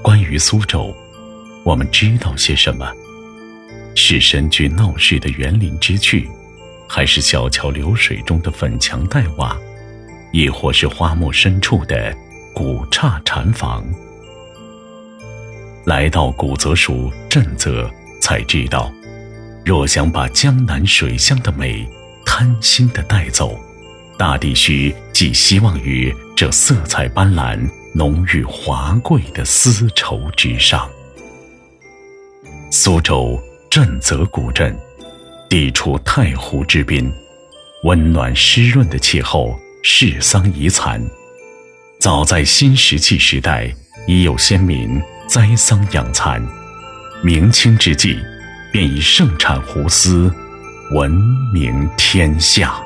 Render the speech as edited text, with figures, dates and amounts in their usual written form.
关于苏州，我们知道些什么？是深居闹市的园林之趣，还是小桥流水中的粉墙黛瓦，亦或是花木深处的古刹禅房？来到古泽属震泽，才知道，若想把江南水乡的美贪心地带走，大抵需寄希望于这色彩斑斓、浓郁华贵的丝绸之上。苏州震泽古镇，地处太湖之滨，温暖湿润的气候，世桑遗残。早在新石器时代，已有先民栽桑养蚕，明清之际，便以盛产湖丝闻名天下。